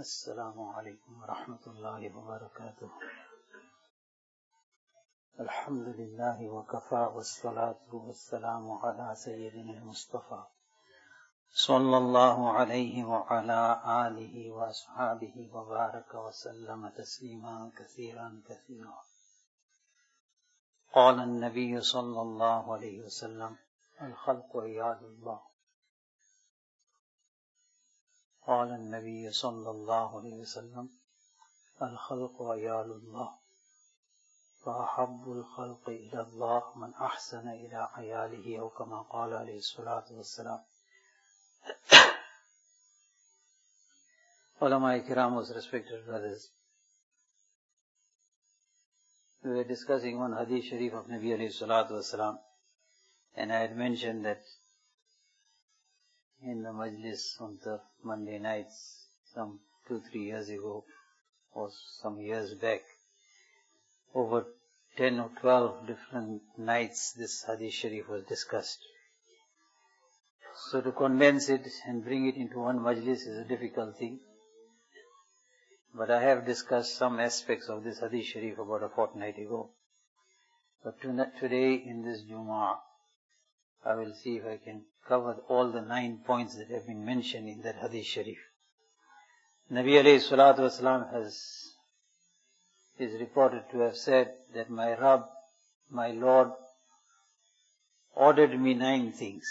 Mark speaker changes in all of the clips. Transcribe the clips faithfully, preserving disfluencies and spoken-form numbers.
Speaker 1: Assalamu alaikum wa rahmatullahi wa barakatuh. Alhamdulillahi wa kafa wa salatu wa salamu ala sayyidina al-Mustafa sallallahu alayhi wa ala alihi wa ashabihi wa baraka wa sallama tasliman kathiran kathira. Qala an-Nabiy sallallahu alayhi wa sallam, al-khalqu iyadullah. قال النبي صلى الله عليه وسلم الخلق عيال الله فأحب الخلق إلى الله من أحسن إلى عياله أو كما قال عليه الصلاة والسلام. Ulama Ikram, most respected brothers, we were discussing one hadith sharif of Nabi alayhi salatu wasalam, and I had mentioned that in the majlis on the Monday nights, some two, three years ago, or some years back, over ten or twelve different nights this hadith sharif was discussed. So to condense it and bring it into one majlis is a difficult thing. But I have discussed some aspects of this hadith sharif about a fortnight ago. But today in this Jumu'ah, I will see if I can cover all the nine points that have been mentioned in that hadith sharif. Nabi alayhi salatu wasalam has, is reported to have said that my Rabb, my Lord, ordered me nine things.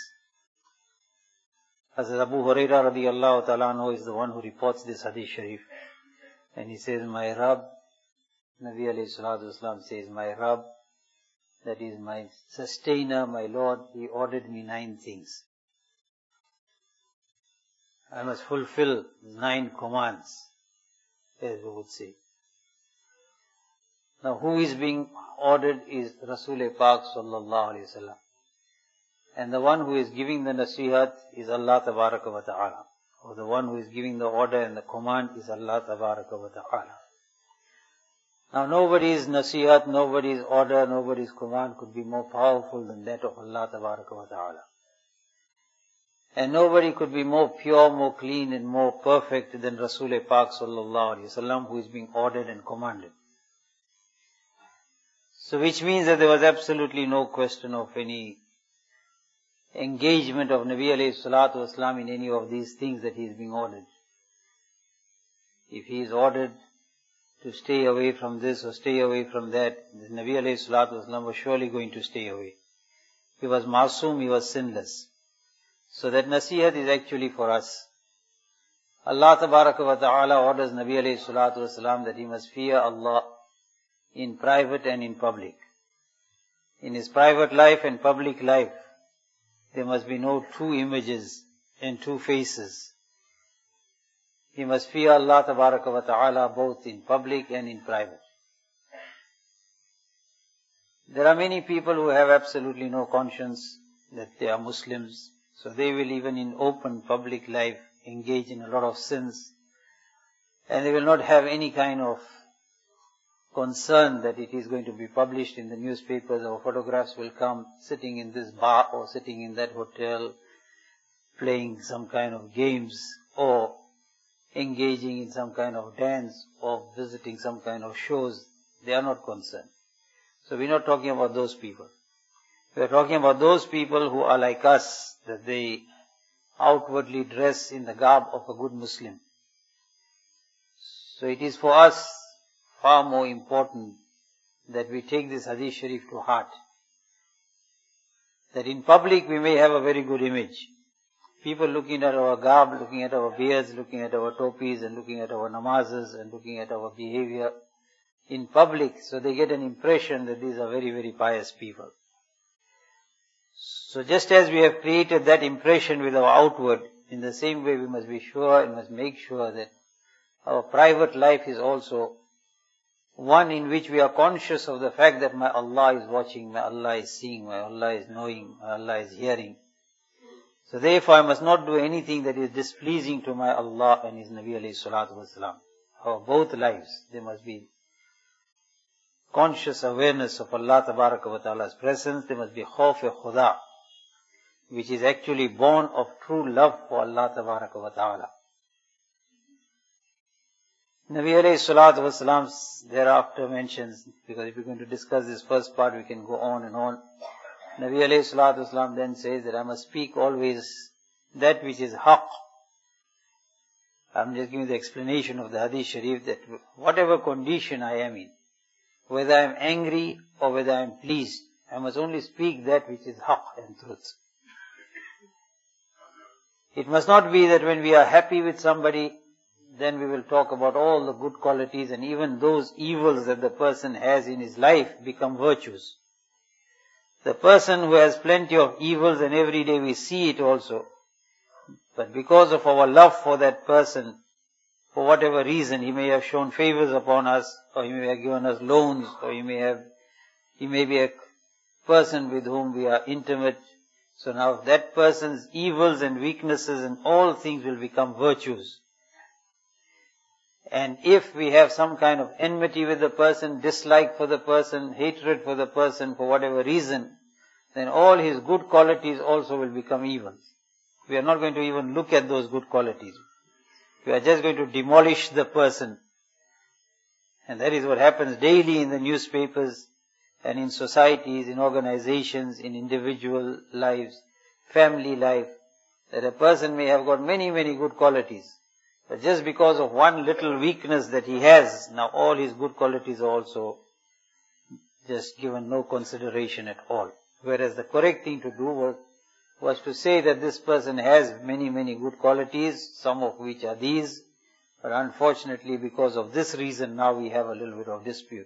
Speaker 1: Hazrat Abu Hurairah radiyallahu ta'ala anhu is the one who reports this hadith sharif. And he says, my Rabb, Nabi alayhi salatu wasalam says, my Rabb, that is my sustainer, my Lord, he ordered me nine things. I must fulfill nine commands, as we would say. Now, who is being ordered is Rasul Pak sallallahu alayhi wasallam. And the one who is giving the nasihat is Allah tabaraka wa ta'ala. Or the one who is giving the order and the command is Allah tabaraka wa ta'ala. Now, nobody's nasihat, nobody's order, nobody's command could be more powerful than that of Allah tabaraka wa ta'ala. And nobody could be more pure, more clean and more perfect than Rasul Pak sallallahu alayhi wasallam, who is being ordered and commanded. So which means that there was absolutely no question of any engagement of Nabi alayhi salatu wasalam in any of these things that he is being ordered. If he is ordered to stay away from this or stay away from that, the Nabi alayhi salatu wasalam was surely going to stay away. He was masoom, he was sinless. So that nasihat is actually for us. Allah tabaraka wa ta'ala orders Nabi alayhi salatu wasalam that he must fear Allah in private and in public. In his private life and public life, there must be no two images and two faces. He must fear Allah tabaraka wa ta'ala both in public and in private. There are many people who have absolutely no conscience that they are Muslims. So they will even in open public life engage in a lot of sins. And they will not have any kind of concern that it is going to be published in the newspapers or photographs will come sitting in this bar or sitting in that hotel, playing some kind of games or engaging in some kind of dance or visiting some kind of shows. They are not concerned. So we're not talking about those people. We are talking about those people who are like us, that they outwardly dress in the garb of a good Muslim. So it is for us far more important that we take this hadith sharif to heart. That in public we may have a very good image. People looking at our garb, looking at our beards, looking at our topis and looking at our namazes and looking at our behavior in public, so they get an impression that these are very, very pious people. So just as we have created that impression with our outward, in the same way we must be sure and must make sure that our private life is also one in which we are conscious of the fact that my Allah is watching, my Allah is seeing, my Allah is knowing, my Allah is hearing. So therefore I must not do anything that is displeasing to my Allah and His Nabi alayhi salatu wasalam. Our both lives, there must be conscious awareness of Allah tabaraka wa ta'ala's presence. There must be khawf-e-khuda, which is actually born of true love for Allah tabaraka wa ta'ala. Nabi alayhi salatu wasalam thereafter mentions, because if we're going to discuss this first part, we can go on and on. Nabi alayhi salatu wasalam then says that I must speak always that which is haqq. I'm just giving the explanation of the hadith sharif, that whatever condition I am in, whether I am angry or whether I am pleased, I must only speak that which is haqq and truth. It must not be that when we are happy with somebody, then we will talk about all the good qualities, and even those evils that the person has in his life become virtues. The person who has plenty of evils, and every day we see it also, but because of our love for that person, for whatever reason, he may have shown favors upon us, or he may have given us loans, or he may have, he may be a person with whom we are intimate. So now that person's evils and weaknesses and all things will become virtues. And if we have some kind of enmity with the person, dislike for the person, hatred for the person for whatever reason, then all his good qualities also will become evils. We are not going to even look at those good qualities. We are just going to demolish the person. And that is what happens daily in the newspapers and in societies, in organizations, in individual lives, family life, that a person may have got many, many good qualities. But just because of one little weakness that he has, now all his good qualities are also just given no consideration at all. Whereas the correct thing to do was, was to say that this person has many, many good qualities, some of which are these, but unfortunately because of this reason now we have a little bit of dispute.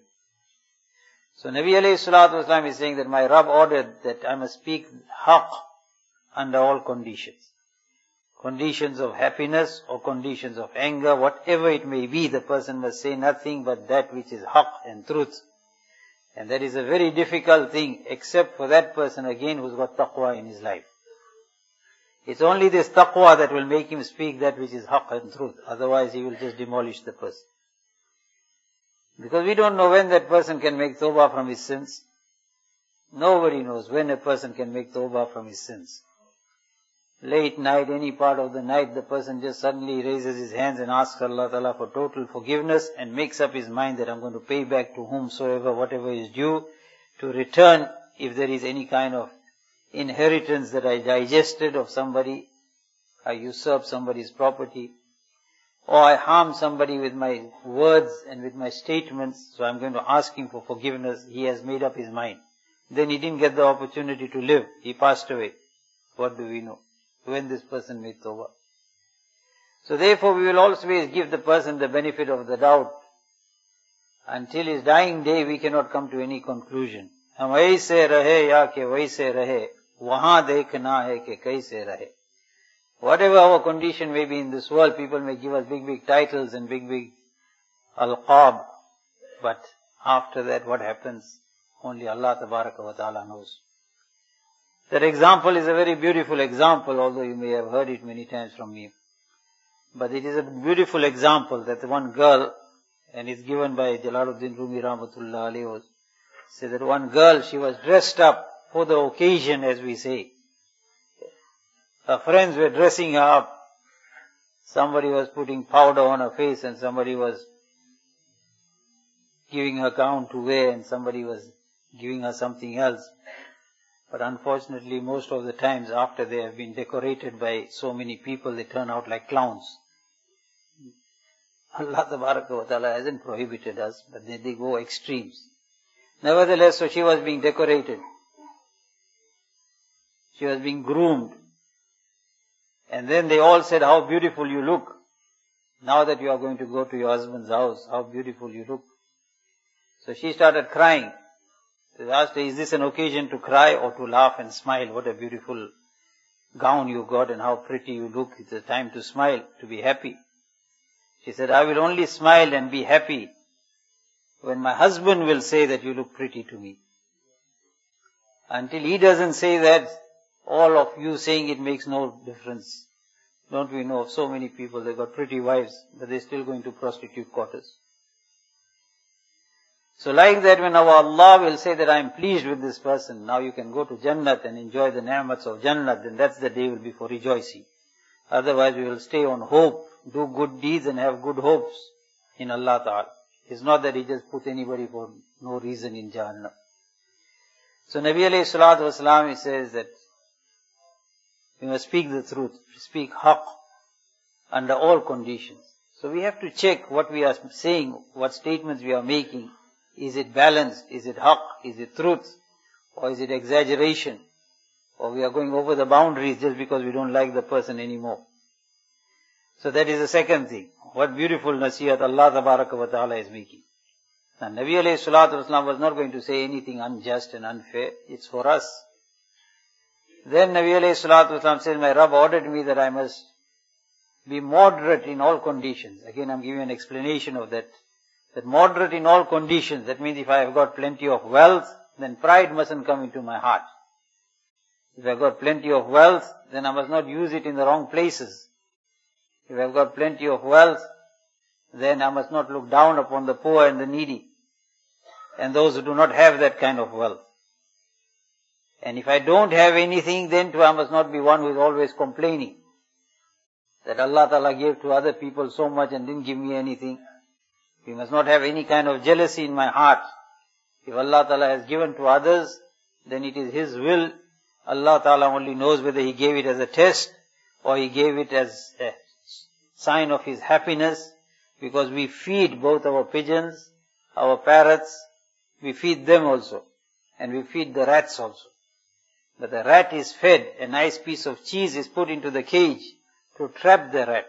Speaker 1: So Nabi alayhi salatu wasalam is saying that my Rabb ordered that I must speak haqq under all conditions. Conditions of happiness or conditions of anger, whatever it may be, the person must say nothing but that which is haqq and truth. And that is a very difficult thing, except for that person again who's got taqwa in his life. It's only this taqwa that will make him speak that which is haqq and truth. Otherwise he will just demolish the person. Because we don't know when that person can make tawbah from his sins. Nobody knows when a person can make tawbah from his sins. Late night, any part of the night, the person just suddenly raises his hands and asks Allah Ta'ala for total forgiveness and makes up his mind that I'm going to pay back to whomsoever whatever is due, to return if there is any kind of inheritance that I digested of somebody, I usurp somebody's property, or I harm somebody with my words and with my statements, so I'm going to ask him for forgiveness. He has made up his mind. Then he didn't get the opportunity to live. He passed away. What do we know? When this person made tawbah. So therefore we will always give the person the benefit of the doubt. Until his dying day we cannot come to any conclusion. Hum aise rahe ya ke waise rahe, wahan dekhna hai ke kaise rahe. Whatever our condition may be in this world, people may give us big big titles and big big alqab. But after that what happens? Only Allah Tabaraka wa Ta'ala knows. That example is a very beautiful example, although you may have heard it many times from me. But it is a beautiful example that one girl, and it's given by Jalaluddin Rumi Rahmatullah alayhi, said that one girl, she was dressed up for the occasion, as we say. Her friends were dressing her up. Somebody was putting powder on her face and somebody was giving her gown to wear and somebody was giving her something else. But unfortunately, most of the times after they have been decorated by so many people, they turn out like clowns. Allah Tabaraka wa Ta'ala hasn't prohibited us, but they, they go extremes. Nevertheless, so she was being decorated. She was being groomed. And then they all said, how beautiful you look. Now that you are going to go to your husband's house, how beautiful you look. So she started crying. They asked her, is this an occasion to cry or to laugh and smile? What a beautiful gown you got and how pretty you look. It's a time to smile, to be happy. She said, I will only smile and be happy when my husband will say that you look pretty to me. Until he doesn't say that, all of you saying it makes no difference. Don't we know of so many people, they got pretty wives, but they're still going to prostitute quarters. So like that, when our Allah will say that I am pleased with this person, now you can go to Jannat and enjoy the ni'mats of Jannat, then that's the day will be for rejoicing. Otherwise we will stay on hope, do good deeds and have good hopes. in Allah Ta'ala. It's not that He just put anybody for no reason in Jahannam. So Nabi alayhi salatu wasalam, he says that we must speak the truth, speak haqq under all conditions. So we have to check what we are saying, what statements we are making. Is it balanced? Is it haqq? Is it truth? Or is it exaggeration? Or we are going over the boundaries just because we don't like the person anymore. So that is the second thing. What beautiful nasihat Allah Tabaraka wa Ta'ala is making. Now Nabi alayhi salatu wasalam was not going to say anything unjust and unfair. It's for us. Then Nabi alayhi salatu wasalam says, my Rabb ordered me that I must be moderate in all conditions. Again, I'm giving an explanation of that. That moderate in all conditions. That means if I have got plenty of wealth, then pride mustn't come into my heart. If I've got plenty of wealth, then I must not use it in the wrong places. If I've got plenty of wealth, then I must not look down upon the poor and the needy, and those who do not have that kind of wealth. And if I don't have anything, then too I must not be one who is always complaining that Allah Ta'ala gave to other people so much and didn't give me anything. We must not have any kind of jealousy in my heart. If Allah Ta'ala has given to others, then it is His will. Allah Ta'ala only knows whether He gave it as a test or He gave it as a sign of His happiness, because we feed both our pigeons, our parrots, we feed them also, and we feed the rats also. But the rat is fed, a nice piece of cheese is put into the cage to trap the rat.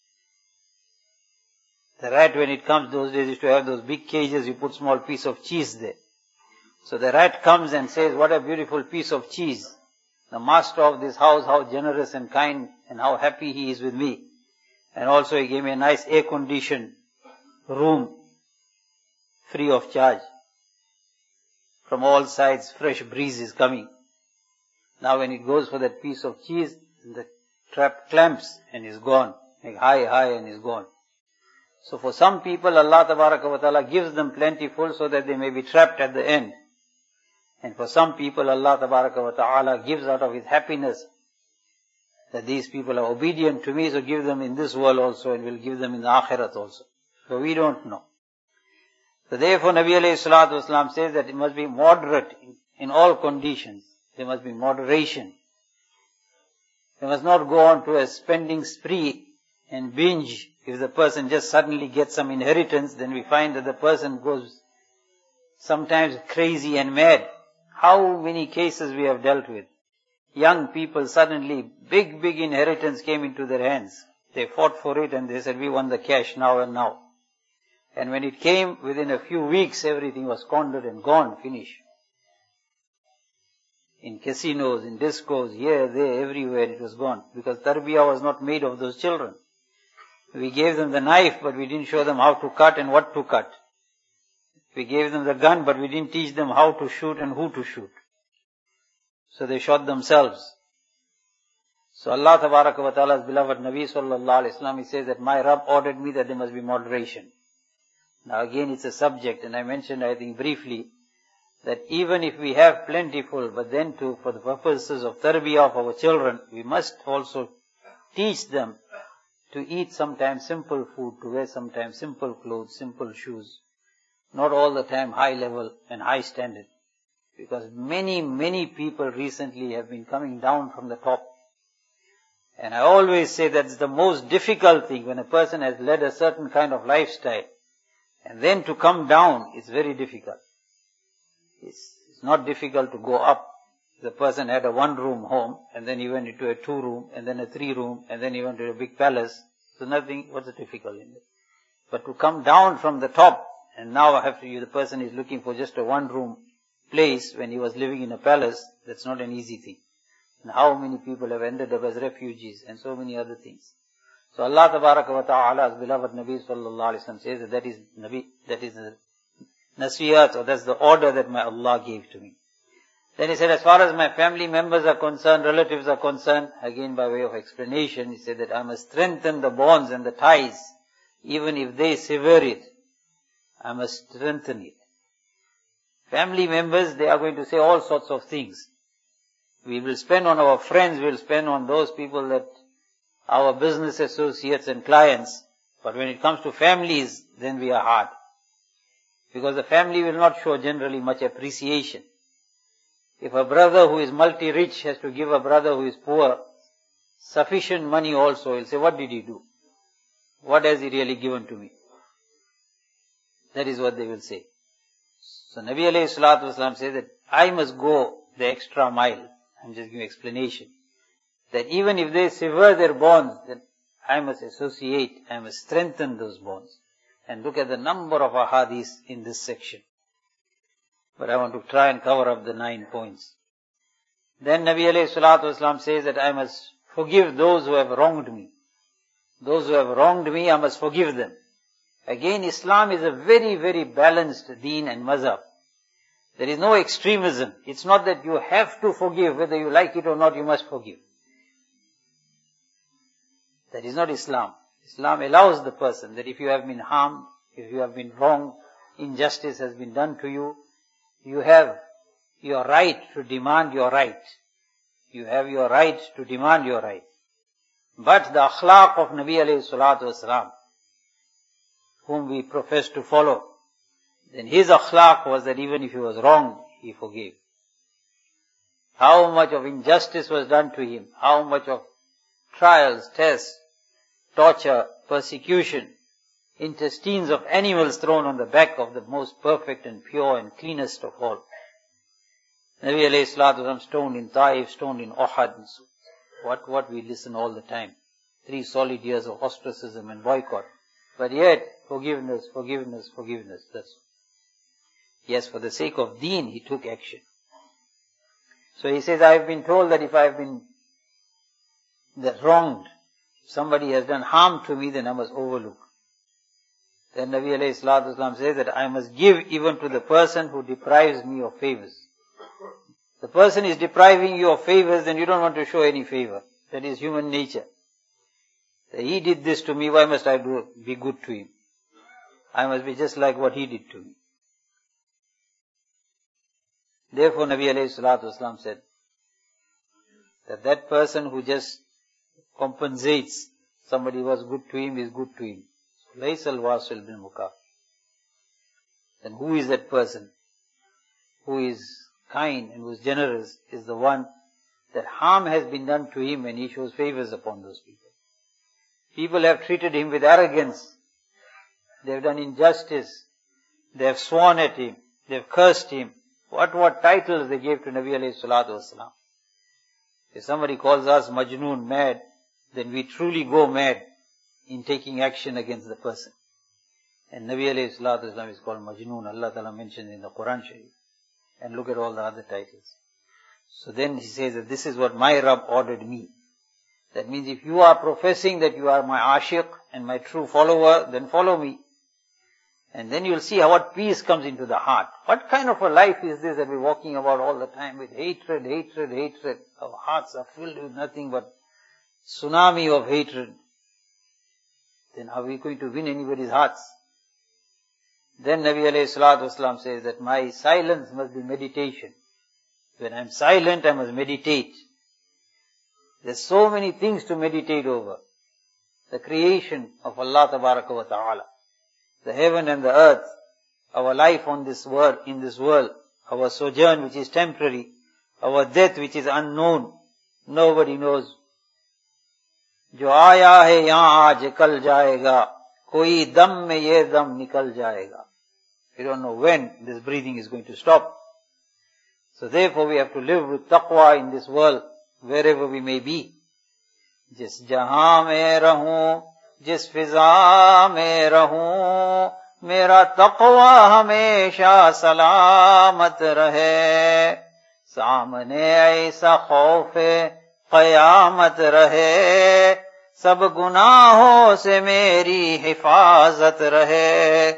Speaker 1: The rat, when it comes, those days used to have those big cages, you put small piece of cheese there. So the rat comes and says, what a beautiful piece of cheese. The master of this house, how generous and kind and how happy he is with me. And also he gave me a nice air-conditioned room, free of charge. From all sides, fresh breeze is coming. Now when it goes for that piece of cheese, the trap clamps and is gone. Like high, high and is gone. So for some people, Allah Tabaraka wa Ta'ala gives them plentiful so that they may be trapped at the end. And for some people, Allah Tabaraka wa Ta'ala gives out of His happiness that these people are obedient to me, so give them in this world also and will give them in the Akhirat also. So we don't know. So therefore Nabi alayhi salatu wasalam says that it must be moderate in, in all conditions. There must be moderation. They must not go on to a spending spree and binge. If the person just suddenly gets some inheritance, then we find that the person goes sometimes crazy and mad. How many cases we have dealt with. Young people suddenly, big, big inheritance came into their hands. They fought for it and they said, we want the cash now and now. And when it came, within a few weeks, everything was squandered and gone, finished. In casinos, in discos, here, there, everywhere it was gone. Because tarbiyah was not made of those children. We gave them the knife, but we didn't show them how to cut and what to cut. We gave them the gun, but we didn't teach them how to shoot and who to shoot. So they shot themselves. So Allah Tabaraka wa Ta'ala's beloved Nabi Sallallahu Alaihi Wasallam, he says that my Rabb ordered me that there must be moderation. Now again it's a subject, and I mentioned I think briefly, that even if we have plentiful, but then too for the purposes of tarbiyah of our children, we must also teach them to eat sometimes simple food, to wear sometimes simple clothes, simple shoes. Not all the time high level and high standard. Because many, many people recently have been coming down from the top. And I always say that's the most difficult thing when a person has led a certain kind of lifestyle. And then to come down is very difficult. It's, it's not difficult to go up. The person had a one room home and then he went into a two room and then a three room and then he went to a big palace. So nothing, what's the difficult in it? But to come down from the top and now I have to, the person is looking for just a one room place when he was living in a palace, that's not an easy thing. And how many people have ended up as refugees and so many other things. So Allah Tabaraka wa Ta'ala's beloved Nabi Sallallahu Alaihi Wasallam says that that is Nabi, that is the nasiyat, or that's the order that my Allah gave to me. Then he said, as far as my family members are concerned, relatives are concerned, again by way of explanation, he said that I must strengthen the bonds and the ties, even if they sever it. I must strengthen it. Family members, they are going to say all sorts of things. We will spend on our friends, we will spend on those people that, our business associates and clients, But when it comes to families, then we are hard. Because the family will not show generally much appreciation. If a brother who is multi-rich has to give a brother who is poor sufficient money also, he'll say, what did he do? What has he really given to me? That is what they will say. So Nabi alayhi salatu wasalam says that I must go the extra mile. I'm just giving explanation. That even if they sever their bonds, then I must associate, I must strengthen those bonds. And look at the number of ahadith in this section. But I want to try and cover up the nine points. Then Nabi alayhi salatu wasalam says that I must forgive those who have wronged me. Those who have wronged me, I must forgive them. Again, Islam is a very, very balanced deen and mazhab. There is no extremism. It's not that you have to forgive, whether you like it or not, you must forgive. That is not Islam. Islam allows the person that if you have been harmed, if you have been wronged, injustice has been done to you, you have your right to demand your right. You have your right to demand your right. But the akhlaq of Nabi alayhi salatu wasalam, whom we profess to follow, then his akhlaq was that even if he was wrong, he forgave. How much of injustice was done to him, how much of trials, tests, torture, persecution, intestines of animals thrown on the back of the most perfect and pure and cleanest of all. Nabi alayhi salatu wasalam stoned in Taif, stoned in Uhud. What, what we listen all the time. Three solid years of ostracism and boycott. But yet, forgiveness, forgiveness, forgiveness. That's all. Yes, for the sake of deen, he took action. So he says, I have been told that if I have been that wronged, if somebody has done harm to me, then I must overlook. Then Nabi alayhi salatu wasalam says that I must give even to the person who deprives me of favors. The person is depriving you of favors, then you don't want to show any favor. That is human nature. That he did this to me, why must I do, be good to him? I must be just like what he did to me. Therefore Nabi alayhi salatu wasalam said that that person who just compensates somebody was good to him is good to him. Laysal wasil bil mukaf. Then who is that person who is kind and who is generous is the one that harm has been done to him and he shows favors upon those people. People have treated him with arrogance. They have done injustice. They have sworn at him. They have cursed him. What, what titles they gave to Nabi alayhi salatu wasalam. If somebody calls us Majnoon, mad, then we truly go mad in taking action against the person. And Nabi alayhi salatu wasalam is called Majnoon. Allah Ta'ala mentioned in the Quran Sharif. And look at all the other titles. So then he says that this is what my Rabb ordered me. That means if you are professing that you are my ashiq and my true follower, then follow me. And then you'll see how what peace comes into the heart. What kind of a life is this that we're walking about all the time with hatred, hatred, hatred? Our hearts are filled with nothing but tsunami of hatred. Then are we going to win anybody's hearts? Then Nabi alayhi salatu wasalam says that my silence must be meditation. When I'm silent, I must meditate. There's so many things to meditate over. The creation of Allah Tabaraka wa Ta'ala. The heaven and the earth. Our life on this world, in this world. Our sojourn which is temporary. Our death which is unknown. Nobody knows. Jo aaya hai yahan aaj kal jayega. Koi dam mein ye dam nikal jayega. We don't know when this breathing is going to stop. So therefore we have to live with taqwa in this world, wherever we may be. Jis jahan mein rahun, jis fiza mein rahun, mera taqwa hamesha salamat rahe. Samne aisa khaufe qiyamat rahe. Sab gunahon se meri hifazat rahe.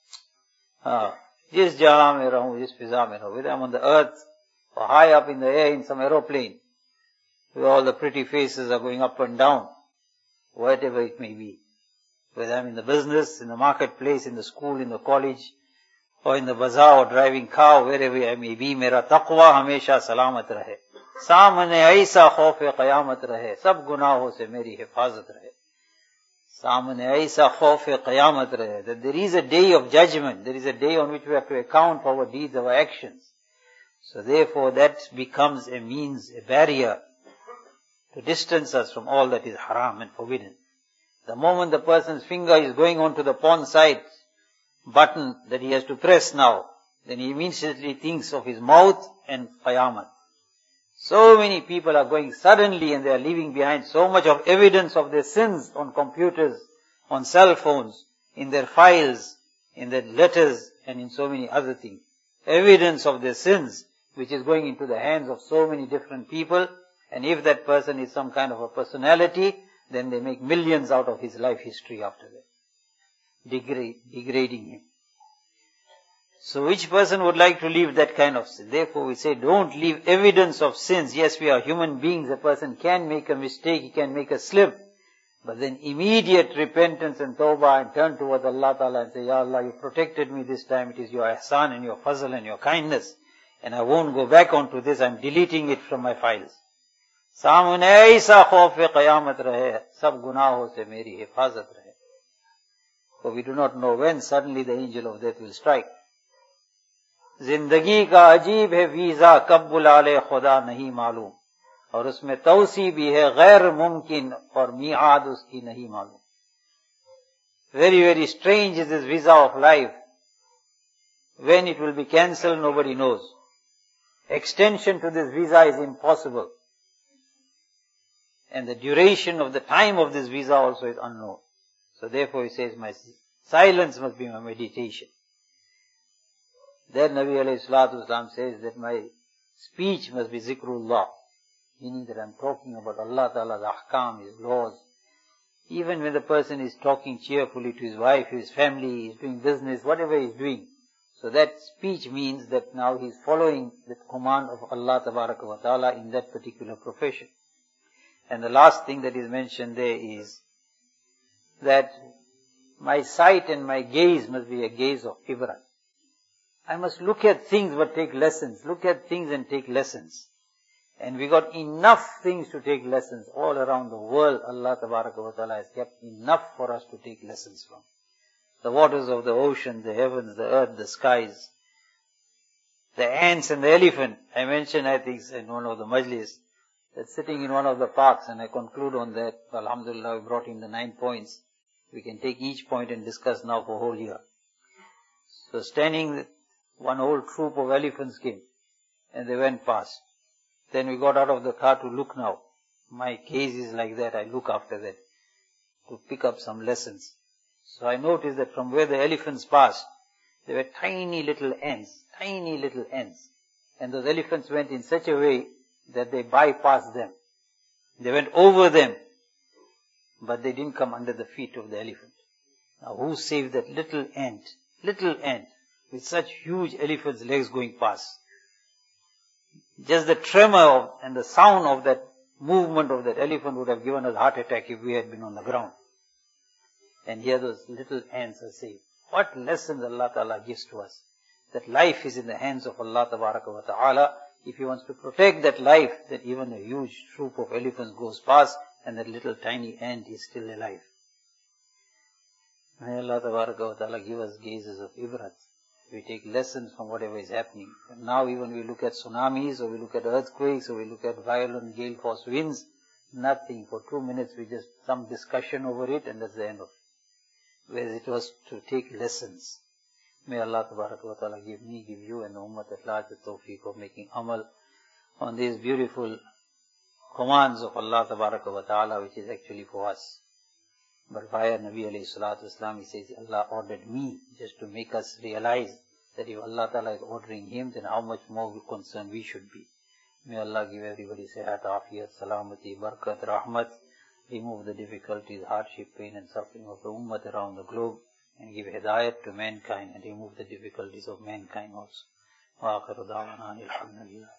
Speaker 1: Ah, jis jahan mein rahun, jis fiza mein rahun. Whether I'm on the earth or high up in the air in some aeroplane, where all the pretty faces are going up and down, whatever it may be. Whether I'm in the business, in the marketplace, in the school, in the college, or in the bazaar or driving car, wherever I may be, mera taqwa hamesha salamat rahe. Samne aisa khaufe qiyamat rahe. Sab gunahon se meri hifazat rahe. That there is a day of judgment, there is a day on which we have to account for our deeds, our actions. So therefore that becomes a means, a barrier to distance us from all that is haram and forbidden. The moment the person's finger is going on to the pawn side button that he has to press now, then he immediately thinks of his mouth and qayamat. So many people are going suddenly and they are leaving behind so much of evidence of their sins on computers, on cell phones, in their files, in their letters and in so many other things. Evidence of their sins which is going into the hands of so many different people, and if that person is some kind of a personality, then they make millions out of his life history after that, degrade, degrading him. So which person would like to leave that kind of sin? Therefore we say don't leave evidence of sins. Yes, we are human beings, a person can make a mistake, he can make a slip, but then immediate repentance and tawbah and turn towards Allah Ta'ala and say, Ya Allah, you protected me this time, it is your ihsan and your fazl and your kindness, and I won't go back onto this, I'm deleting it from my files. सामने ऐसा खौफ क़यामत रहे, सब गुनाहों से मेरी हिफाजत रहे. For we do not know when suddenly the angel of death will strike. जिंदगी का अजीब है वीजा, कब बुला ले खुदा नहीं मालूम, और उसमें तौसी भी है गैर मुमकिन, और मियाद उसकी नहीं मालूम. Very, very strange is this visa of life. When it will be cancelled, nobody knows. Extension to this visa is impossible. And the duration of the time of this visa also is unknown. So therefore he says, my silence must be my meditation. Then Nabi alayhi salatu wasalam says that my speech must be zikrullah, meaning that I'm talking about Allah Ta'ala's ahkam, His laws. Even when the person is talking cheerfully to his wife, his family, he's doing business, whatever he's doing. So that speech means that now he's following the command of Allah Tabaraka wa Ta'ala in that particular profession. And the last thing that is mentioned there is that my sight and my gaze must be a gaze of ibrat. I must look at things but take lessons. Look at things and take lessons. And we got enough things to take lessons all around the world. Allah Tabaraka wa Ta'ala has kept enough for us to take lessons from. The waters of the ocean, the heavens, the earth, the skies, the ants and the elephant. I mentioned, I think, in one of the majlis, that sitting in one of the parks, and I conclude on that, alhamdulillah, we brought in the nine points. We can take each point and discuss now for a whole year. So standing, one whole troop of elephants came, and they went past. Then we got out of the car to look now. My gaze is like that, I look after that, to pick up some lessons. So I noticed that from where the elephants passed, there were tiny little ants, tiny little ants. And those elephants went in such a way that they bypassed them. They went over them, but they didn't come under the feet of the elephant. Now who saved that little ant, little ant, with such huge elephant's legs going past? Just the tremor of, and the sound of that movement of that elephant would have given us a heart attack if we had been on the ground. And here those little ants are saved. What lessons Allah Ta'ala gives to us? That life is in the hands of Allah Tabaraka wa Ta'ala. If He wants to protect that life, that even a huge troop of elephants goes past and that little tiny ant is still alive. May Allah Tabaraka wa Ta'ala give us gazes of ibrat. We take lessons from whatever is happening. And now even we look at tsunamis, or we look at earthquakes, or we look at violent gale force winds, nothing. For two minutes we just, some discussion over it and that's the end of it. Whereas it was to take lessons. May Allah Tabaraka wa Ta'ala give me, give you and the Ummah at large the tawfiq of making amal on these beautiful commands of Allah Tabaraka wa Ta'ala, which is actually for us. But via Nabi alayhi salatu wasalam, he says, Allah ordered me, just to make us realize that if Allah Ta'ala is ordering him, then how much more concerned we should be. May Allah give everybody sehat, afiyat, salamati, barakat, rahmat, remove the difficulties, hardship, pain and suffering of the ummah around the globe, and give hidayat to mankind and remove the difficulties of mankind also. Wa akhiru da'wana alhamdulillah.